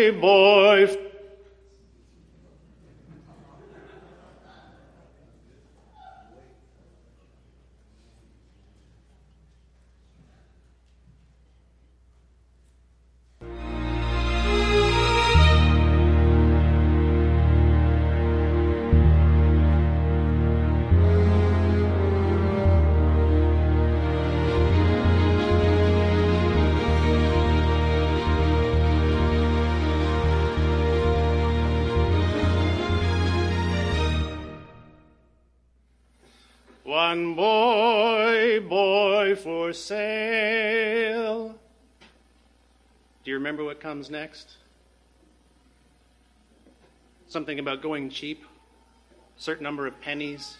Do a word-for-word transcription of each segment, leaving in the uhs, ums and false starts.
boy, boy. One boy, boy for sale. Do you remember what comes next? Something about going cheap, certain number of pennies.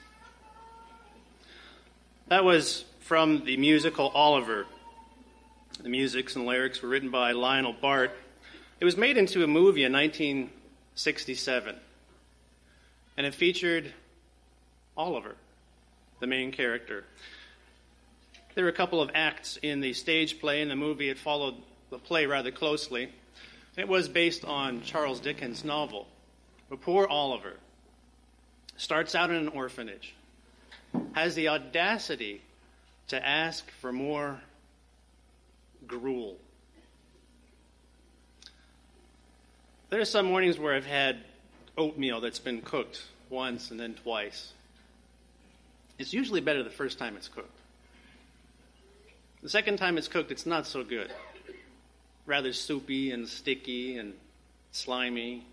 That was from the musical Oliver. The music and lyrics were written by Lionel Bart. It was made into a movie in nineteen sixty-seven, and it featured Oliver, the main character. There were a couple of acts in the stage play. In the movie, it followed the play rather closely. It was based on Charles Dickens' novel. But poor Oliver starts out in an orphanage, has the audacity to ask for more gruel. There are some mornings where I've had oatmeal that's been cooked once and then twice. It's usually better the first time it's cooked. The second time it's cooked, it's not so good. Rather soupy and sticky and slimy,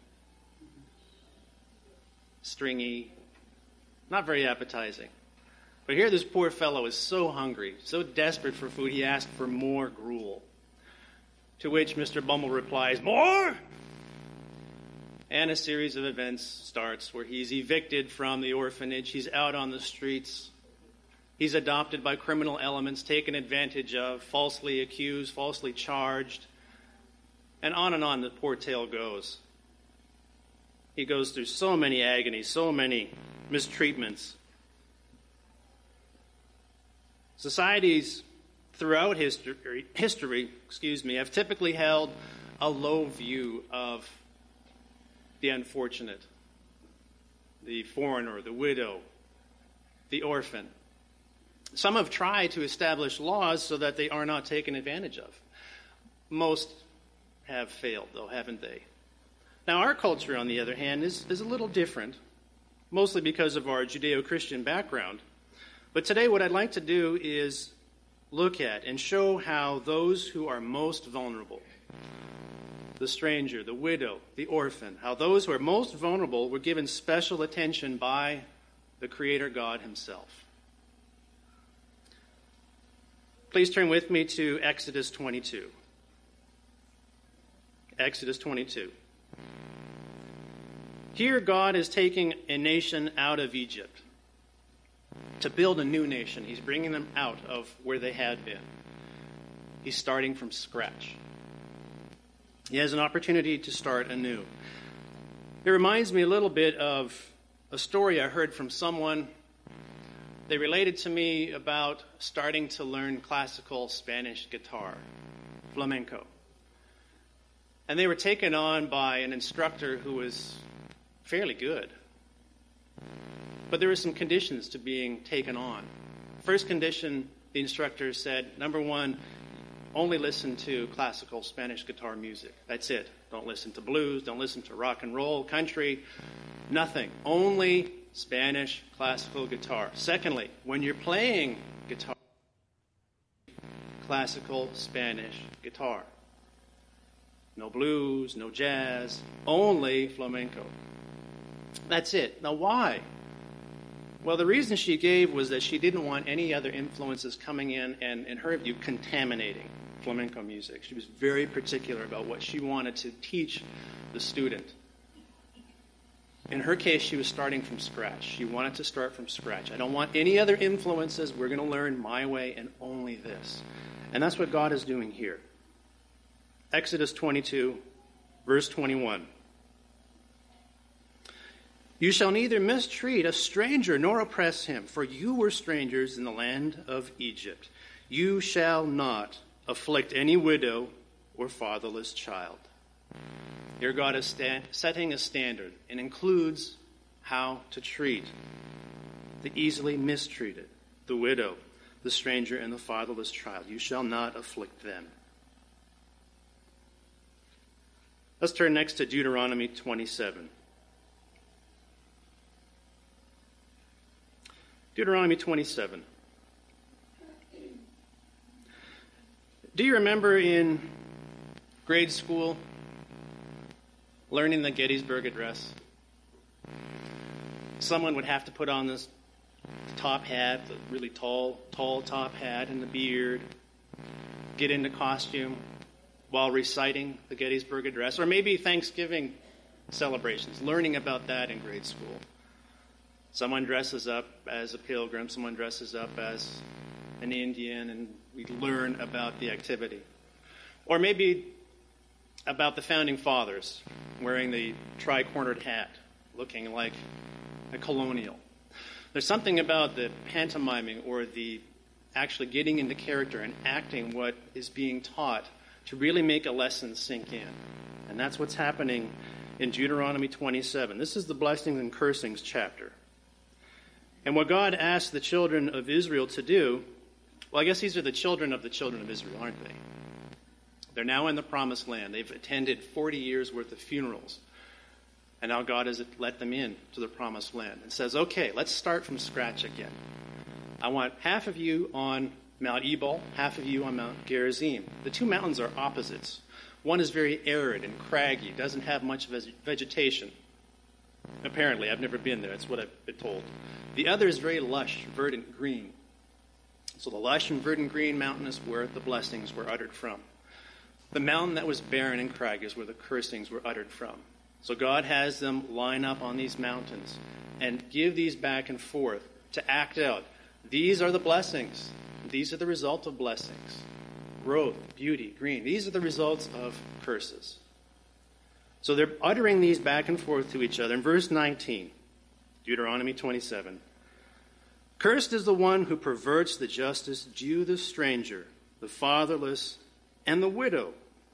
stringy, not very appetizing. But here this poor fellow is so hungry, so desperate for food, he asked for more gruel. To which Mister Bumble replies, "More?" And a series of events starts where he's evicted from the orphanage, he's out on the streets, he's adopted by criminal elements, taken advantage of, falsely accused, falsely charged, and on and on the poor tale goes. He goes through so many agonies, so many mistreatments. Societies throughout history, history, excuse me, have typically held a low view of the unfortunate, the foreigner, the widow, the orphan. Some have tried to establish laws so that they are not taken advantage of. Most have failed, though, haven't they? Now, our culture, on the other hand, is, is a little different, mostly because of our Judeo-Christian background. But today what I'd like to do is look at and show how those who are most vulnerable, the stranger, the widow, the orphan, how those who are most vulnerable were given special attention by the Creator God himself. Please turn with me to Exodus twenty-two. Exodus twenty-two. Here God is taking a nation out of Egypt to build a new nation. He's bringing them out of where they had been. He's starting from scratch. He has an opportunity to start anew. It reminds me a little bit of a story I heard from someone. They related to me about starting to learn classical Spanish guitar, flamenco. And they were taken on by an instructor who was fairly good. But there were some conditions to being taken on. First condition, the instructor said, number one, only listen to classical Spanish guitar music. That's it. Don't listen to blues. Don't listen to rock and roll, country, nothing. Only Spanish classical guitar. Secondly, when you're playing guitar, classical Spanish guitar. No blues, no jazz, only flamenco. That's it. Now why? Well, the reason she gave was that she didn't want any other influences coming in and, in her view, contaminating flamenco music. She was very particular about what she wanted to teach the student. In her case, she was starting from scratch. She wanted to start from scratch. I don't want any other influences. We're going to learn my way and only this. And that's what God is doing here. Exodus twenty-two, verse twenty-one. You shall neither mistreat a stranger nor oppress him, for you were strangers in the land of Egypt. You shall not afflict any widow or fatherless child. Here God is sta- setting a standard and includes how to treat the easily mistreated, the widow, the stranger, and the fatherless child. You shall not afflict them. Let's turn next to Deuteronomy twenty-seven. Deuteronomy twenty-seven. Do you remember in grade school learning the Gettysburg Address? Someone would have to put on this top hat, the really tall, tall top hat and the beard, get into costume while reciting the Gettysburg Address, or maybe Thanksgiving celebrations, learning about that in grade school. Someone dresses up as a pilgrim, someone dresses up as an Indian, and we learn about the activity. Or maybe about the Founding Fathers wearing the tri-cornered hat, looking like a colonial. There's something about the pantomiming or the actually getting into character and acting what is being taught to really make a lesson sink in. And that's what's happening in Deuteronomy twenty-seven. This is the blessings and cursings chapter. And what God asked the children of Israel to do, well, I guess these are the children of the children of Israel, aren't they? They're now in the promised land. They've attended forty years worth of funerals. And now God has let them in to the promised land and says, okay, let's start from scratch again. I want half of you on Mount Ebal, half of you on Mount Gerizim. The two mountains are opposites. One is very arid and craggy, doesn't have much vegetation. Apparently, I've never been there. That's what I've been told. The other is very lush, verdant green. So the lush and verdant green mountain is where the blessings were uttered from. The mountain that was barren and craggy is where the cursings were uttered from. So God has them line up on these mountains and give these back and forth to act out. These are the blessings. These are the result of blessings. Growth, beauty, green. These are the results of curses. So they're uttering these back and forth to each other. In verse nineteen, Deuteronomy twenty-seven. Cursed is the one who perverts the justice due the stranger, the fatherless, and the widow.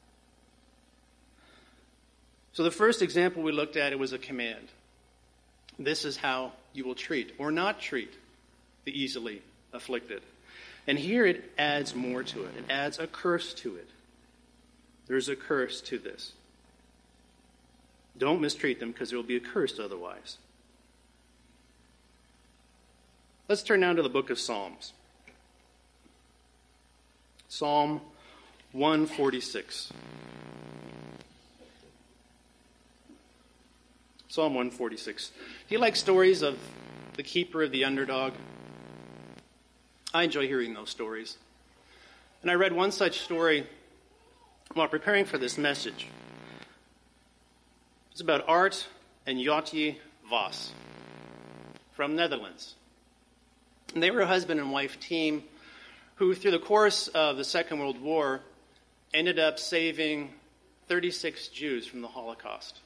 So the first example we looked at, it was a command. This is how you will treat or not treat the easily afflicted. And here it adds more to it. It adds a curse to it. There's a curse to this. Don't mistreat them because there will be a curse otherwise. Let's turn now to the book of Psalms. Psalm one forty-six. Psalm one forty-six. Do you like stories of the keeper of the underdog? I enjoy hearing those stories. And I read one such story while preparing for this message. It's about Art and Jotje Vos from Netherlands. And they were a husband and wife team who, through the course of the Second World War, ended up saving thirty-six Jews from the Holocaust.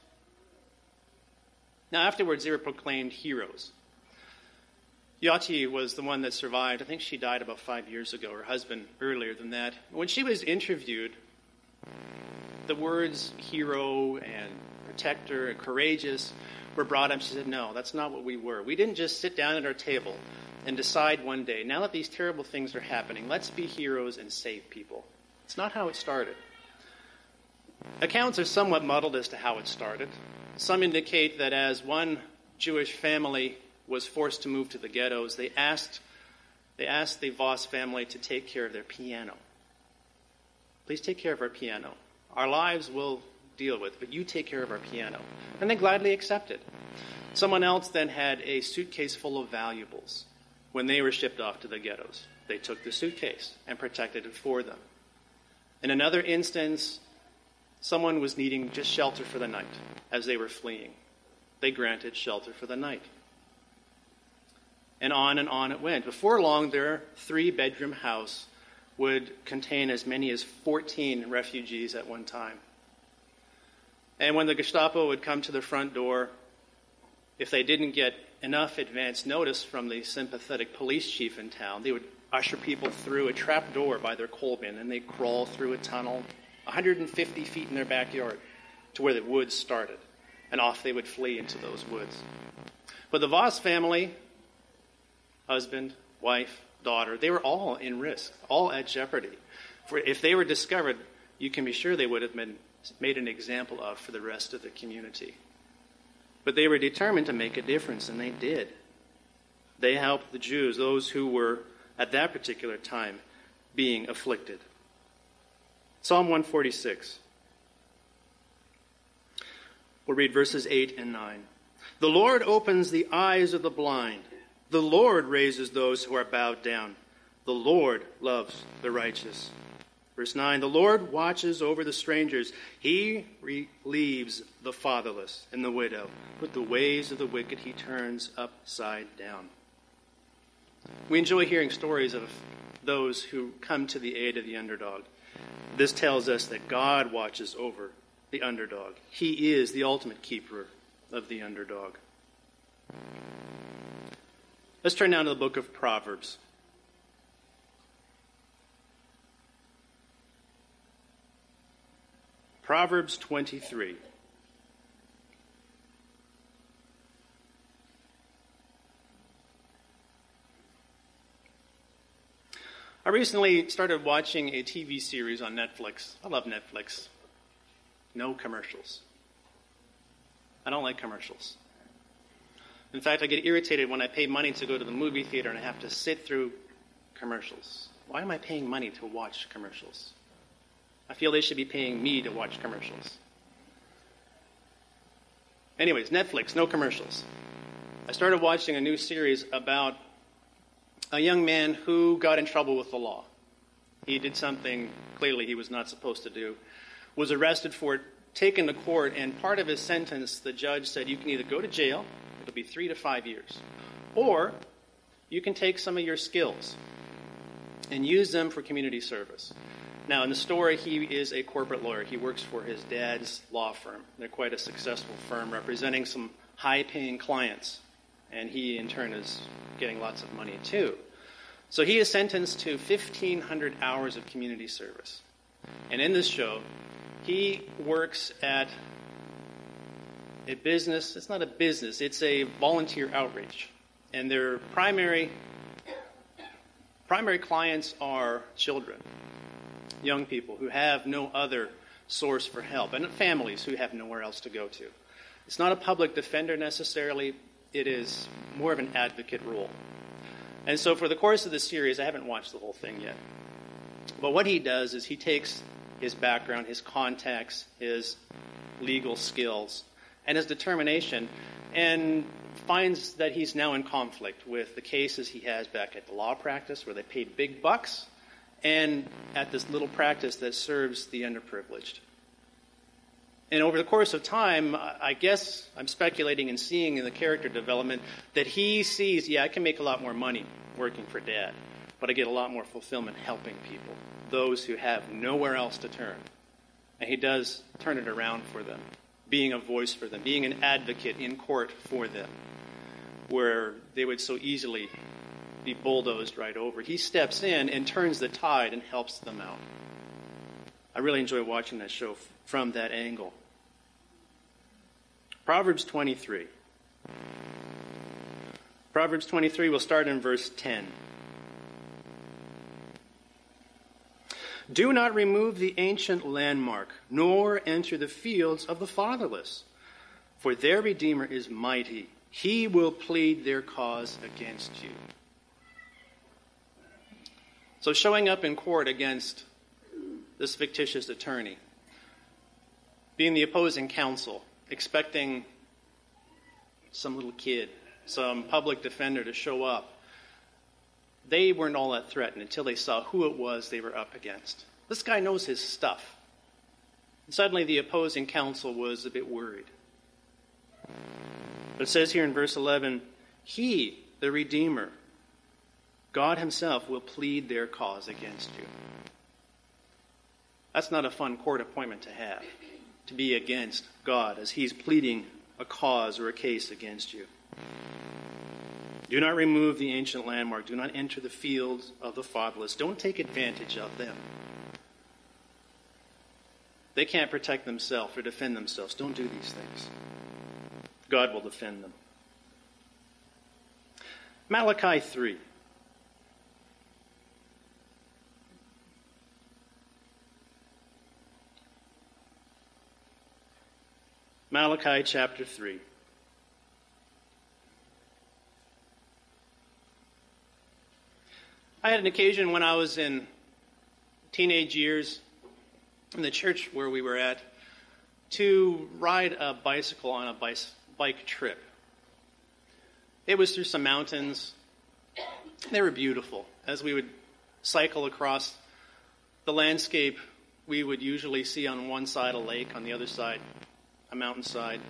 Now, afterwards, they were proclaimed heroes. Jotje was the one that survived. I think she died about five years ago, her husband earlier than that. When she was interviewed, the words hero and protector and courageous were brought up. She said, no, that's not what we were. We didn't just sit down at our table and decide one day, now that these terrible things are happening, let's be heroes and save people. It's not how it started. Accounts are somewhat muddled as to how it started. Some indicate that as one Jewish family was forced to move to the ghettos, they asked they asked the Vos family to take care of their piano. Please take care of our piano. Our lives will deal with, but you take care of our piano. And they gladly accepted. Someone else then had a suitcase full of valuables. When they were shipped off to the ghettos, they took the suitcase and protected it for them. In another instance, someone was needing just shelter for the night as they were fleeing. They granted shelter for the night. And on and on it went. Before long, their three-bedroom house would contain as many as fourteen refugees at one time. And when the Gestapo would come to the front door, if they didn't get enough advance notice from the sympathetic police chief in town, they would usher people through a trap door by their coal bin, and they'd crawl through a tunnel one hundred fifty feet in their backyard to where the woods started, and off they would flee into those woods. But the Voss family, husband, wife, daughter, they were all in risk, all at jeopardy. For if they were discovered, you can be sure they would have been made an example of for the rest of the community. But they were determined to make a difference, and they did. They helped the Jews, those who were at that particular time being afflicted. Psalm one forty-six. We'll read verses eight and nine. The Lord opens the eyes of the blind. The Lord raises those who are bowed down. The Lord loves the righteous. Verse nine, the Lord watches over the strangers. He relieves the fatherless and the widow, but the ways of the wicked he turns upside down. We enjoy hearing stories of those who come to the aid of the underdog. This tells us that God watches over the underdog. He is the ultimate keeper of the underdog. Let's turn now to the book of Proverbs. Proverbs twenty-three. I recently started watching a T V series on Netflix. I love Netflix. No commercials. I don't like commercials. In fact, I get irritated when I pay money to go to the movie theater and I have to sit through commercials. Why am I paying money to watch commercials? I feel they should be paying me to watch commercials. Anyways, Netflix, no commercials. I started watching a new series about a young man who got in trouble with the law. He did something clearly he was not supposed to do, was arrested for it, taken to court, and part of his sentence, the judge said you can either go to jail, it'll be three to five years, or you can take some of your skills and use them for community service. Now, in the story, he is a corporate lawyer. He works for his dad's law firm. They're quite a successful firm representing some high-paying clients, and he, in turn, is getting lots of money, too. So he is sentenced to fifteen hundred hours of community service. And in this show, he works at a business. It's not a business. It's a volunteer outreach. And their primary, primary clients are children, young people who have no other source for help, and families who have nowhere else to go to. It's not a public defender necessarily. It is more of an advocate role. And so for the course of the series, I haven't watched the whole thing yet, but what he does is he takes his background, his contacts, his legal skills, and his determination, and finds that he's now in conflict with the cases he has back at the law practice where they paid big bucks, and at this little practice that serves the underprivileged. And over the course of time, I guess I'm speculating and seeing in the character development that he sees, yeah, I can make a lot more money working for Dad, but I get a lot more fulfillment helping people, those who have nowhere else to turn. And he does turn it around for them, being a voice for them, being an advocate in court for them, where they would so easily be bulldozed right over. He steps in and turns the tide and helps them out. I really enjoy watching that show f- from that angle. Proverbs twenty-three. Proverbs twenty-three, we'll start in verse ten. Do not remove the ancient landmark, nor enter the fields of the fatherless, for their Redeemer is mighty. He will plead their cause against you. So showing up in court against this fictitious attorney, being the opposing counsel, expecting some little kid, some public defender to show up, they weren't all that threatened until they saw who it was they were up against. This guy knows his stuff. And suddenly the opposing counsel was a bit worried. But it says here in verse eleven, He, the Redeemer, God himself will plead their cause against you. That's not a fun court appointment to have, to be against God as he's pleading a cause or a case against you. Do not remove the ancient landmark. Do not enter the fields of the fatherless. Don't take advantage of them. They can't protect themselves or defend themselves. Don't do these things. God will defend them. Malachi three. Malachi chapter three. I had an occasion when I was in teenage years in the church where we were at to ride a bicycle on a bice, bike trip. It was through some mountains. They were beautiful. As we would cycle across the landscape, we would usually see on one side a lake, on the other side a mountainside.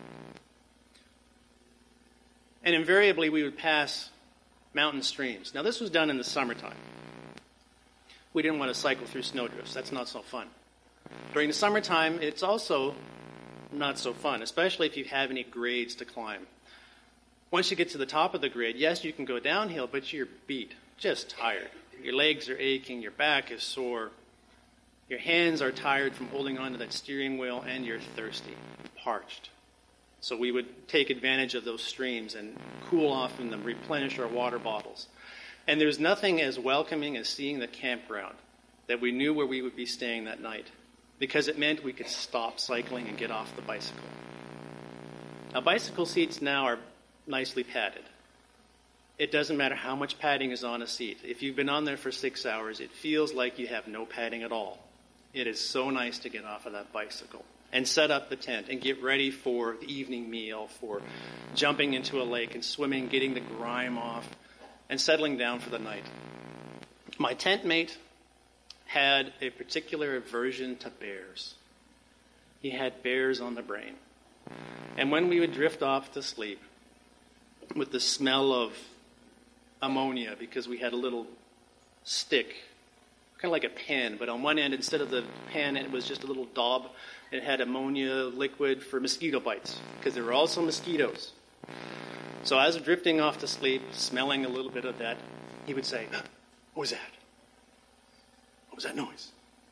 And invariably we would pass mountain streams. Now this was done in the summertime. We didn't want to cycle through snowdrifts. That's not so fun. During the summertime, it's also not so fun, especially if you have any grades to climb. Once you get to the top of the grade, yes, you can go downhill, but you're beat, just tired. Your legs are aching, your back is sore, your hands are tired from holding onto that steering wheel, and you're thirsty, parched. So we would take advantage of those streams and cool off in them, replenish our water bottles. And there's nothing as welcoming as seeing the campground, that we knew where we would be staying that night, because it meant we could stop cycling and get off the bicycle. Now, bicycle seats now are nicely padded. It doesn't matter how much padding is on a seat. If you've been on there for six hours, it feels like you have no padding at all. It is so nice to get off of that bicycle and set up the tent and get ready for the evening meal, for jumping into a lake and swimming, getting the grime off, and settling down for the night. My tent mate had a particular aversion to bears. He had bears on the brain. And when we would drift off to sleep with the smell of ammonia, because we had a little stick, kind of like a pen, but on one end, instead of the pen, it was just a little daub. It had ammonia liquid for mosquito bites, because there were also mosquitoes. So as we're drifting off to sleep, smelling a little bit of that, he would say, "What was that? What was that noise?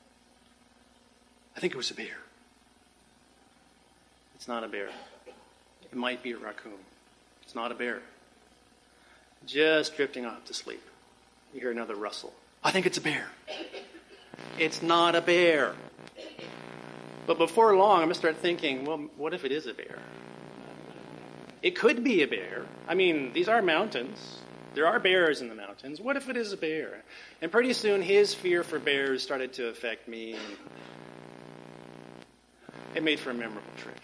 I think it was a bear." It's not a bear. It might be a raccoon. It's not a bear. Just drifting off to sleep. You hear another rustle. "I think it's a bear." It's not a bear. But before long, I'm going to start thinking, well, what if it is a bear? It could be a bear. I mean, these are mountains. There are bears in the mountains. What if it is a bear? And pretty soon, his fear for bears started to affect me. And it made for a memorable trip.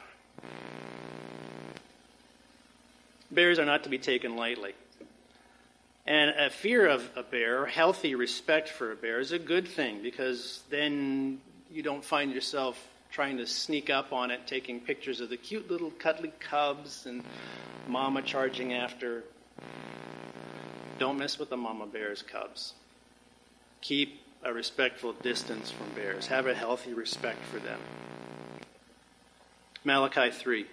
Bears are not to be taken lightly. And a fear of a bear, healthy respect for a bear, is a good thing, because then you don't find yourself trying to sneak up on it, taking pictures of the cute little cuddly cubs and mama charging after. Don't mess with the mama bear's cubs. Keep a respectful distance from bears. Have a healthy respect for them. Malachi three.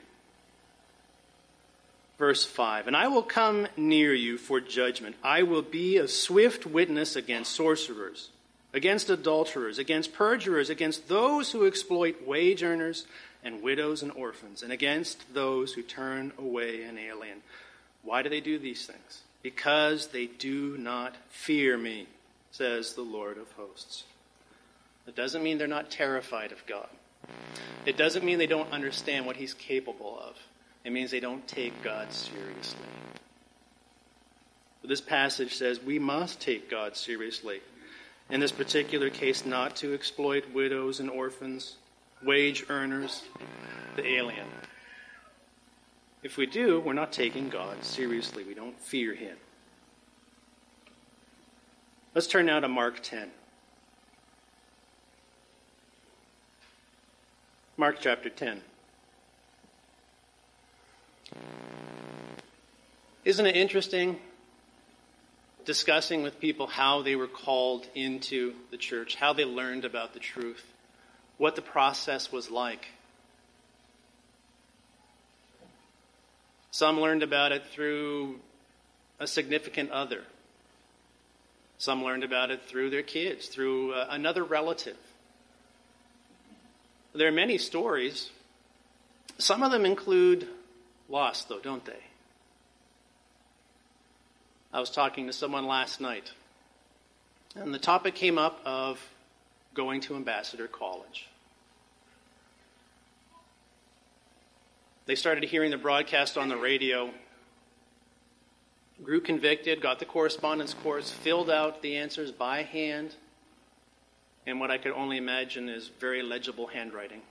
Verse five, "And I will come near you for judgment. I will be a swift witness against sorcerers, against adulterers, against perjurers, against those who exploit wage earners and widows and orphans, and against those who turn away an alien." Why do they do these things? Because they do not fear me, says the Lord of hosts. It doesn't mean they're not terrified of God. It doesn't mean they don't understand what he's capable of. It means they don't take God seriously. But this passage says we must take God seriously. In this particular case, not to exploit widows and orphans, wage earners, the alien. If we do, we're not taking God seriously. We don't fear him. Let's turn now to Mark ten. Mark chapter ten. Isn't it interesting discussing with people how they were called into the church, how they learned about the truth, what the process was like? Some learned about it through a significant other. Some learned about it through their kids, through uh, another relative. There are many stories. Some of them include loss, though, don't they? I was talking to someone last night, and the topic came up of going to Ambassador College. They started hearing the broadcast on the radio, grew convicted, got the correspondence course, filled out the answers by hand, in what I could only imagine is very legible handwriting,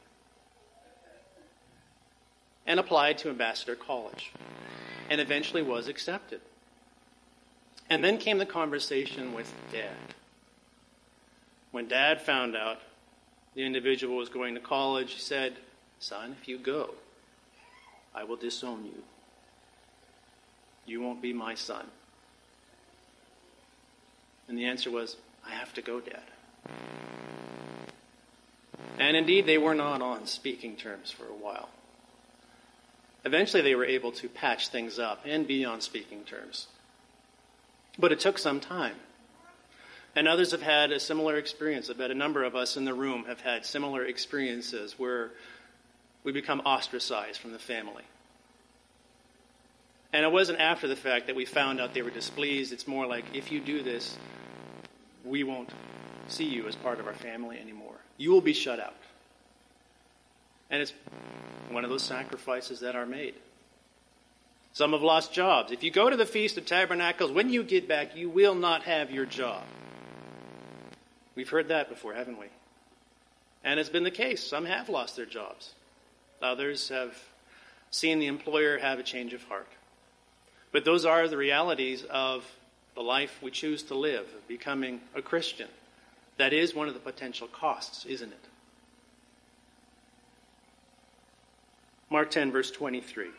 and applied to Ambassador College, and eventually was accepted. And then came the conversation with Dad. When Dad found out the individual was going to college, he said, "Son, if you go, I will disown you. You won't be my son." And the answer was, "I have to go, Dad." And indeed, they were not on speaking terms for a while. Eventually, they were able to patch things up and be on speaking terms. But it took some time. And others have had a similar experience. I bet a number of us in the room have had similar experiences where we become ostracized from the family. And it wasn't after the fact that we found out they were displeased. It's more like, if you do this, we won't see you as part of our family anymore. You will be shut out. And it's one of those sacrifices that are made. Some have lost jobs. If you go to the Feast of Tabernacles, when you get back, you will not have your job. We've heard that before, haven't we? And it's been the case. Some have lost their jobs. Others have seen the employer have a change of heart. But those are the realities of the life we choose to live, of becoming a Christian. That is one of the potential costs, isn't it? Mark ten, verse twenty-three.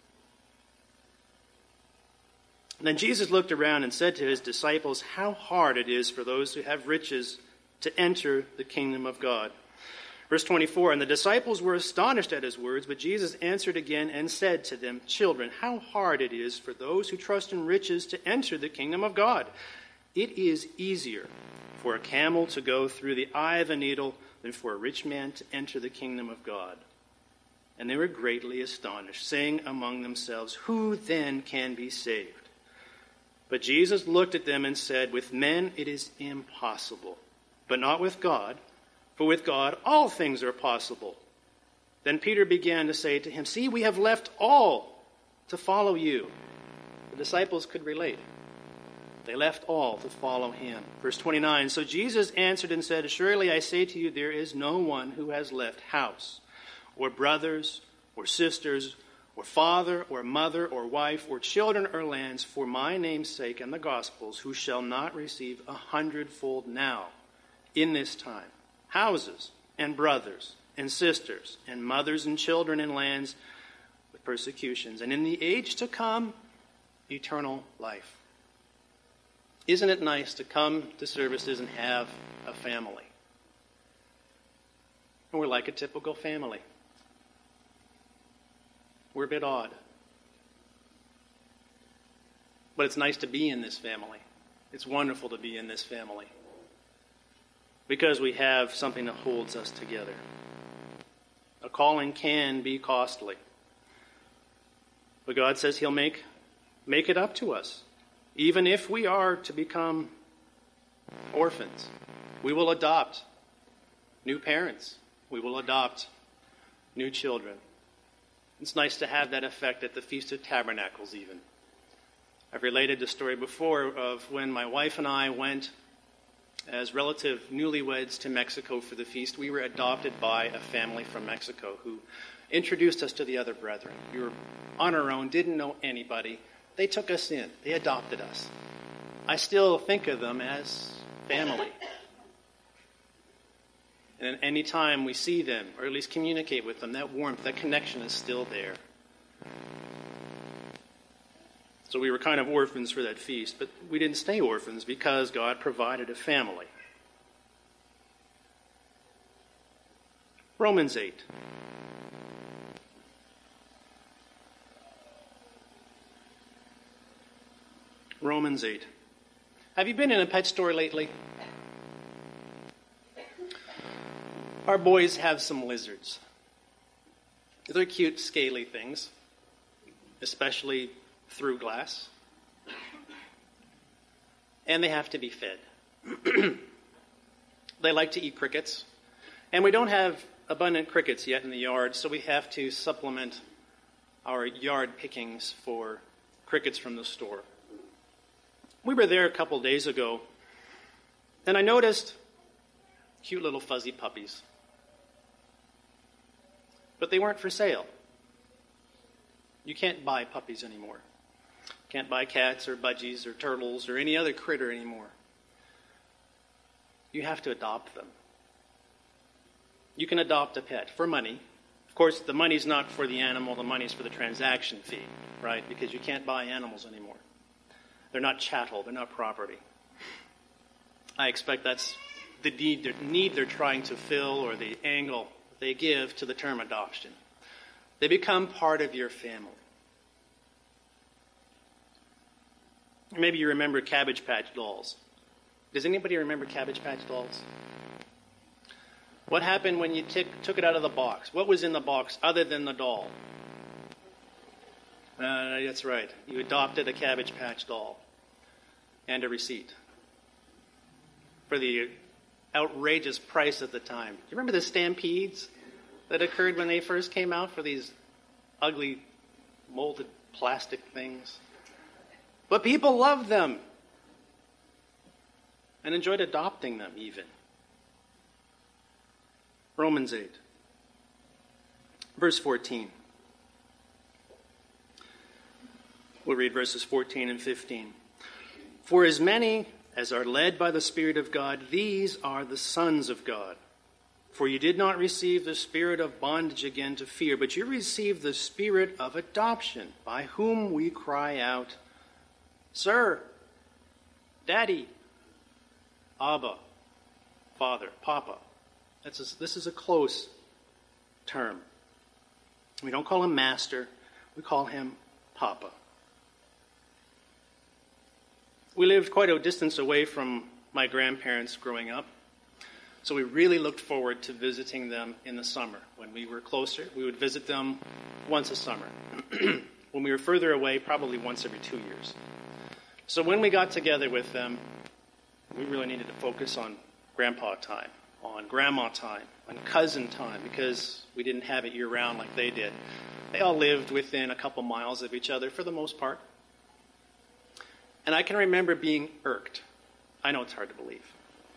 Then Jesus looked around and said to his disciples, "How hard it is for those who have riches to enter the kingdom of God." Verse twenty-four, and the disciples were astonished at his words, but Jesus answered again and said to them, "Children, how hard it is for those who trust in riches to enter the kingdom of God. It is easier for a camel to go through the eye of a needle than for a rich man to enter the kingdom of God." And they were greatly astonished, saying among themselves, "Who then can be saved?" But Jesus looked at them and said, "With men it is impossible, but not with God. For with God all things are possible." Then Peter began to say to him, "See, we have left all to follow you." The disciples could relate. They left all to follow him. Verse twenty-nine, so Jesus answered and said, "Surely I say to you, there is no one who has left house, or brothers, or sisters, or father, or mother, or wife, or children, or lands, for my name's sake and the gospel's, who shall not receive a hundredfold now, in this time, houses, and brothers, and sisters, and mothers, and children, and lands, with persecutions, and in the age to come, eternal life." Isn't it nice to come to services and have a family? And we're like a typical family. We're a bit odd. But it's nice to be in this family. It's wonderful to be in this family. Because we have something that holds us together. A calling can be costly. But God says he'll make, make it up to us. Even if we are to become orphans, we will adopt new parents. We will adopt new children. It's nice to have that effect at the Feast of Tabernacles even. I've related the story before of when my wife and I went as relative newlyweds to Mexico for the feast. We were adopted by a family from Mexico who introduced us to the other brethren. We were on our own, didn't know anybody. They took us in. They adopted us. I still think of them as family. And any time we see them, or at least communicate with them, that warmth, that connection is still there. So we were kind of orphans for that feast, but we didn't stay orphans because God provided a family. Romans eight. Romans eight. Have you been in a pet store lately? Our boys have some lizards. They're cute, scaly things, especially through glass. And they have to be fed. They like to eat crickets. And we don't have abundant crickets yet in the yard, so we have to supplement our yard pickings for crickets from the store. We were there a couple days ago, and I noticed cute little fuzzy puppies. But they weren't for sale. You can't buy puppies anymore. Can't buy cats or budgies or turtles or any other critter anymore. You have to adopt them. You can adopt a pet for money. Of course, the money's not for the animal, the money's for the transaction fee, right? Because you can't buy animals anymore. They're not chattel, they're not property. I expect that's the need, the need they're trying to fill, or the angle they give to the term adoption. They become part of your family. Maybe you remember Cabbage Patch Dolls. Does anybody remember Cabbage Patch Dolls? What happened when you t- took it out of the box? What was in the box other than the doll? Uh, that's right. You adopted a Cabbage Patch Doll and a receipt for the outrageous price at the time. Do you remember the stampedes that occurred when they first came out for these ugly molded plastic things? But people loved them and enjoyed adopting them even. Romans eight, verse fourteen. We'll read verses fourteen and fifteen. For as many as are led by the Spirit of God, these are the sons of God. For you did not receive the spirit of bondage again to fear, but you received the spirit of adoption, by whom we cry out, Sir, Daddy, Abba, Father, Papa. That's a, this is a close term. We don't call him Master. We call him Papa. We lived quite a distance away from my grandparents growing up, so we really looked forward to visiting them in the summer. When we were closer, we would visit them once a summer. When we were further away, probably once every two years. So when we got together with them, we really needed to focus on grandpa time, on grandma time, on cousin time, because we didn't have it year-round like they did. They all lived within a couple miles of each other for the most part. And I can remember being irked. I know it's hard to believe.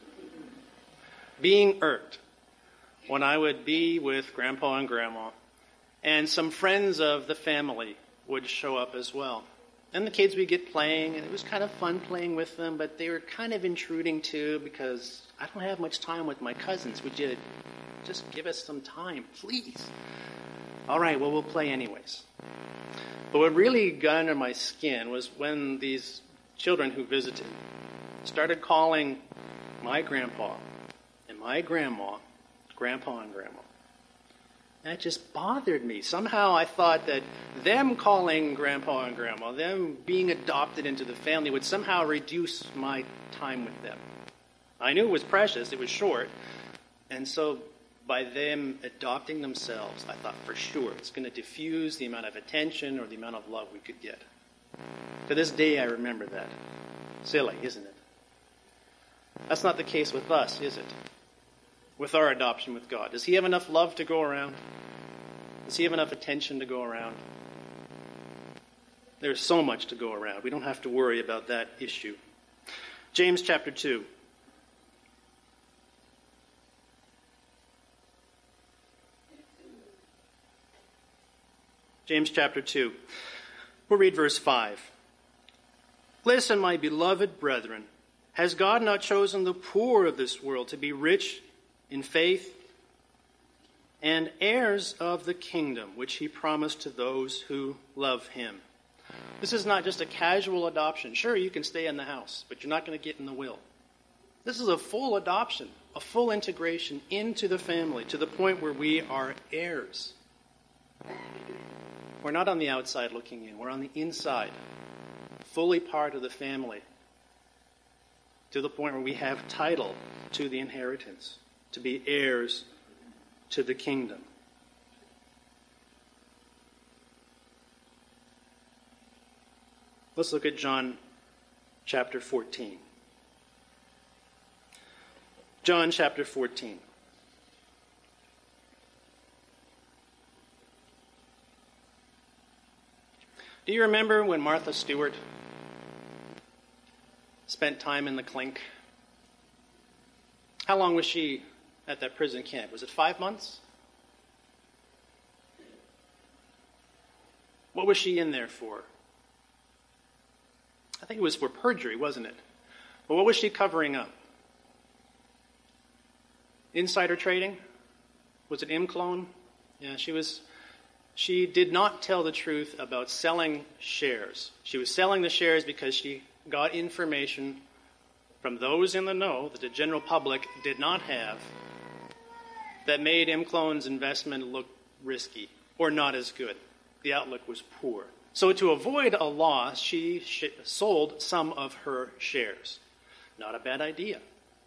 Being irked when I would be with grandpa and grandma, and some friends of the family would show up as well. And the kids would get playing, and it was kind of fun playing with them, but they were kind of intruding too, because I don't have much time with my cousins. Would you just give us some time, please? All right, well, we'll play anyways. But what really got under my skin was when these children who visited started calling my grandpa and my grandma grandpa and grandma. That just bothered me. Somehow I thought that them calling grandpa and grandma, them being adopted into the family, would somehow reduce my time with them. I knew it was precious, it was short, and so by them adopting themselves, I thought for sure it's going to diffuse the amount of attention or the amount of love we could get. To this day I remember that. Silly, isn't it? That's not the case with us, is it? With our adoption with God. Does he have enough love to go around? Does he have enough attention to go around? There's so much to go around. We don't have to worry about that issue. James chapter two. James chapter two. We'll read verse five. Listen, my beloved brethren, has God not chosen the poor of this world to be rich in faith and heirs of the kingdom, which he promised to those who love him? This is not just a casual adoption. Sure, you can stay in the house, but you're not going to get in the will. This is a full adoption, a full integration into the family to the point where we are heirs. We're not on the outside looking in. We're on the inside, fully part of the family, to the point where we have title to the inheritance, to be heirs to the kingdom. Let's look at John chapter fourteen. John chapter fourteen. Do you remember when Martha Stewart spent time in the clink? How long was she at that prison camp? Was it five months? What was she in there for? I think it was for perjury, wasn't it? But what was she covering up? Insider trading? Was it ImClone? Yeah, she was... She did not tell the truth about selling shares. She was selling the shares because she got information from those in the know that the general public did not have that made ImClone's investment look risky or not as good. The outlook was poor. So to avoid a loss, she sh- sold some of her shares. Not a bad idea.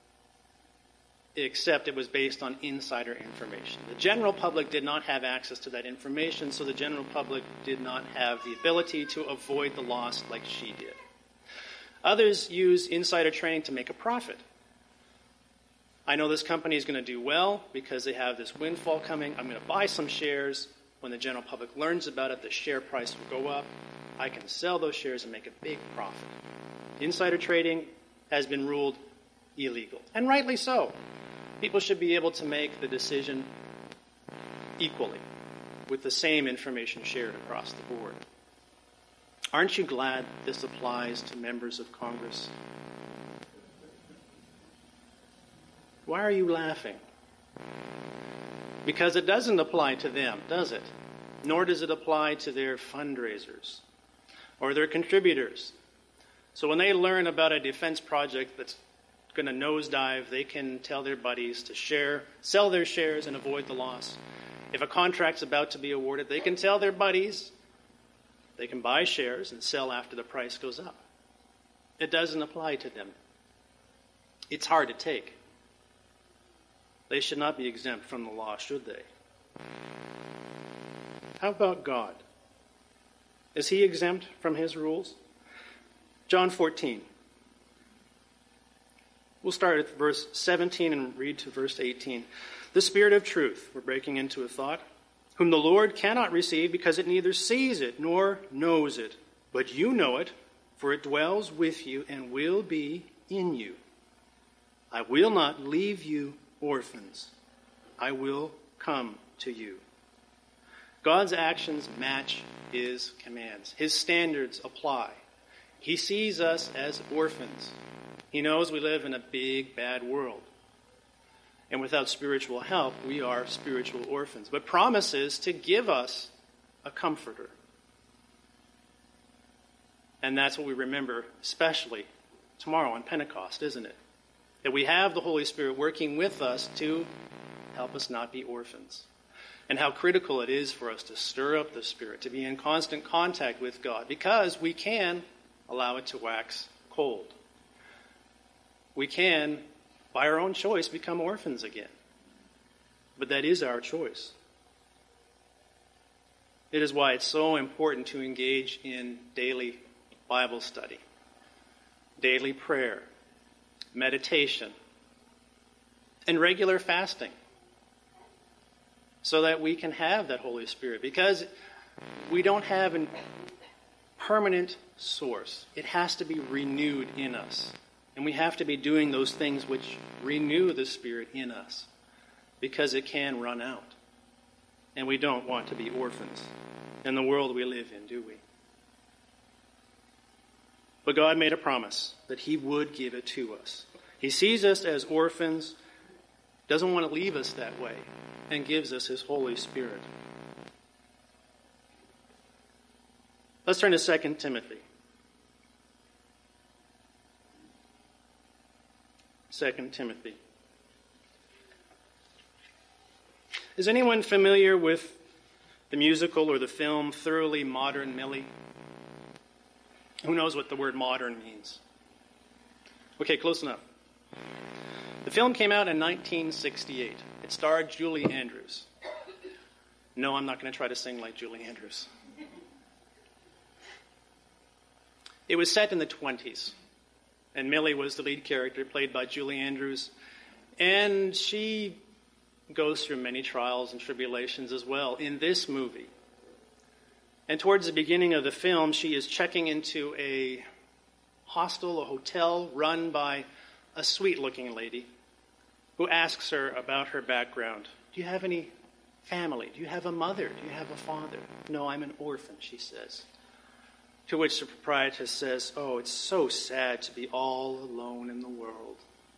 Except it was based on insider information. The general public did not have access to that information, so the general public did not have the ability to avoid the loss like she did. Others use insider trading to make a profit. I know this company is going to do well because they have this windfall coming. I'm going to buy some shares. When the general public learns about it, the share price will go up. I can sell those shares and make a big profit. Insider trading has been ruled illegal, and rightly so. People should be able to make the decision equally with the same information shared across the board. Aren't you glad this applies to members of Congress? Why are you laughing? Because it doesn't apply to them, does it? Nor does it apply to their fundraisers or their contributors. So when they learn about a defense project that's going to nosedive, they can tell their buddies to share, sell their shares and avoid the loss. If a contract's about to be awarded, they can tell their buddies they can buy shares and sell after the price goes up. It doesn't apply to them. It's hard to take. They should not be exempt from the law, should they? How about God? Is he exempt from his rules? John fourteen. We'll start at verse seventeen and read to verse eighteen. The Spirit of truth, we're breaking into a thought, whom the Lord cannot receive because it neither sees it nor knows it. But you know it, for it dwells with you and will be in you. I will not leave you orphans. I will come to you. God's actions match his commands. His standards apply. He sees us as orphans. He knows we live in a big, bad world. And without spiritual help, we are spiritual orphans. But promises to give us a comforter. And that's what we remember, especially tomorrow on Pentecost, isn't it? That we have the Holy Spirit working with us to help us not be orphans. And how critical it is for us to stir up the Spirit, to be in constant contact with God, because we can allow it to wax cold. We can, by our own choice, become orphans again. But that is our choice. It is why it's so important to engage in daily Bible study, daily prayer, meditation, and regular fasting, so that we can have that Holy Spirit. Because we don't have a permanent source. It has to be renewed in us. And we have to be doing those things which renew the Spirit in us, because it can run out. And we don't want to be orphans in the world we live in, do we? But God made a promise that he would give it to us. He sees us as orphans, doesn't want to leave us that way, and gives us his Holy Spirit. Let's turn to Second Timothy. Second Timothy. Is anyone familiar with the musical or the film Thoroughly Modern Millie? Who knows what the word modern means? Okay, close enough. The film came out in nineteen sixty-eight. It starred Julie Andrews. No, I'm not going to try to sing like Julie Andrews. It was set in the twenties, and Millie was the lead character, played by Julie Andrews, and she goes through many trials and tribulations as well in this movie. And towards the beginning of the film, she is checking into a hostel, a hotel, run by a sweet-looking lady who asks her about her background. Do you have any family? Do you have a mother? Do you have a father? No, I'm an orphan, she says. To which the proprietress says, oh, it's so sad to be all alone in the world.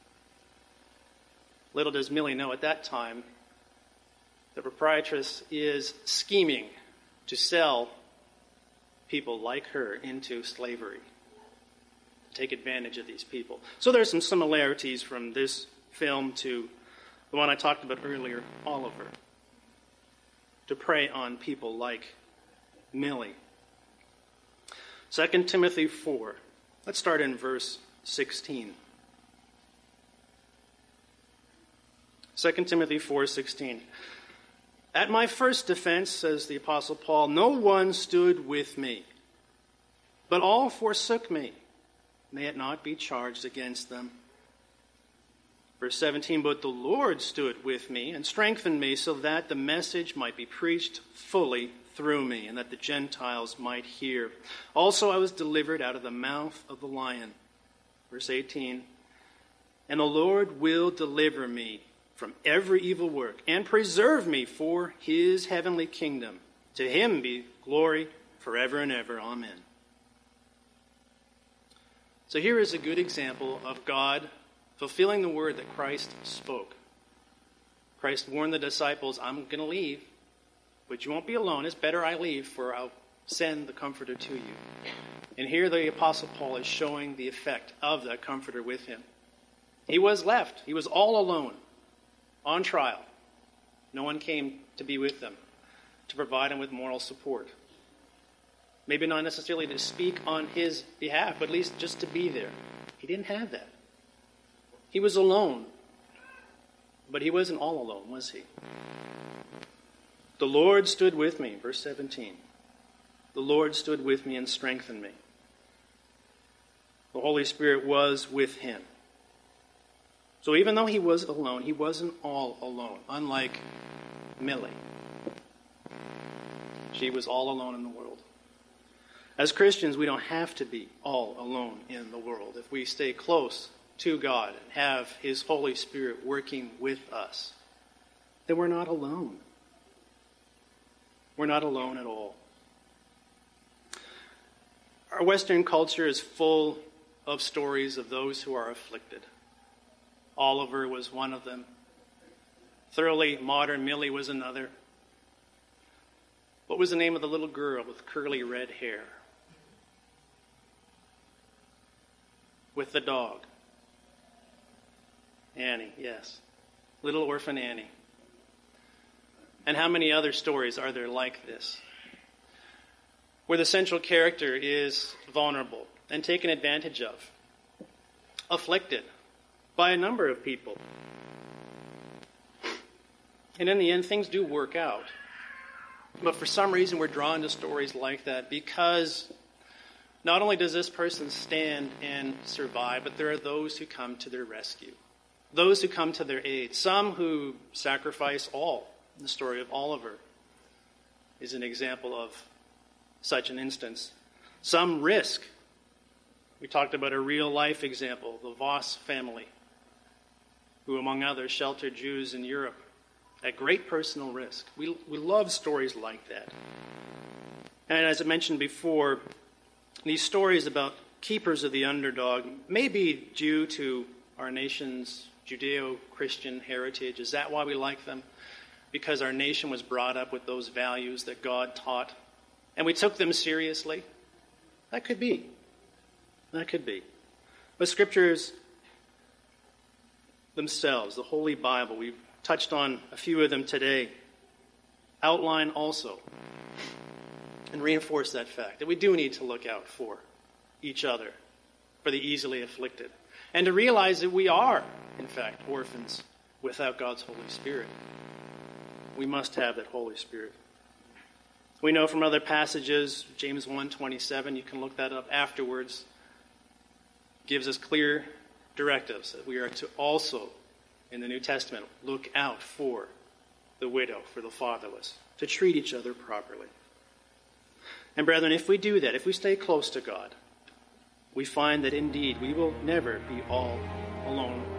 Little does Millie know at that time, the proprietress is scheming to sell people like her into slavery, to take advantage of these people. So there's some similarities from this film to the one I talked about earlier, Oliver, to prey on people like Millie. Second Timothy four. Let's start in verse sixteen. Second Timothy four sixteen. At my first defense, says the Apostle Paul, no one stood with me, but all forsook me. May it not be charged against them. Verse seventeen, but the Lord stood with me and strengthened me so that the message might be preached fully through me and that the Gentiles might hear. Also I was delivered out of the mouth of the lion. Verse eighteen, and the Lord will deliver me from every evil work and preserve me for his heavenly kingdom. To him be glory forever and ever. Amen. So here is a good example of God fulfilling the word that Christ spoke. Christ warned the disciples, I'm going to leave, but you won't be alone. It's better I leave, for I'll send the Comforter to you. And here the Apostle Paul is showing the effect of that Comforter with him. He was left. He was all alone, on trial. No one came to be with them, to provide him with moral support. Maybe not necessarily to speak on his behalf, but at least just to be there. He didn't have that. He was alone. But he wasn't all alone, was he? The Lord stood with me, verse seventeen. The Lord stood with me and strengthened me. The Holy Spirit was with him. So even though he was alone, he wasn't all alone, unlike Millie. She was all alone in the world. As Christians, we don't have to be all alone in the world. If we stay close to God and have his Holy Spirit working with us, then we're not alone. We're not alone at all. Our Western culture is full of stories of those who are afflicted. Oliver was one of them. Thoroughly modern Millie was another. What was the name of the little girl with curly red hair? With the dog. Annie, yes. Little orphan Annie. And how many other stories are there like this? Where the central character is vulnerable and taken advantage of. Afflicted by a number of people. And in the end, things do work out. But for some reason, we're drawn to stories like that because not only does this person stand and survive, but there are those who come to their rescue. Those who come to their aid. Some who sacrifice all. The story of Oliver is an example of such an instance. Some risk. We talked about a real-life example, the Voss family, who, among others, sheltered Jews in Europe at great personal risk. We, we love stories like that. And as I mentioned before, these stories about keepers of the underdog may be due to our nation's Judeo-Christian heritage. Is that why we like them? Because our nation was brought up with those values that God taught, and we took them seriously? That could be. That could be. But scriptures themselves, the Holy Bible, we've touched on a few of them today, outline also and reinforce that fact that we do need to look out for each other, for the easily afflicted. and to realize that we are, in fact, orphans without God's Holy Spirit. We must have that Holy Spirit. We know from other passages, James one twenty-seven, you can look that up afterwards, gives us clear directives that we are to also, in the New Testament, look out for the widow, for the fatherless, to treat each other properly. And brethren, if we do that, if we stay close to God, we find that indeed we will never be all alone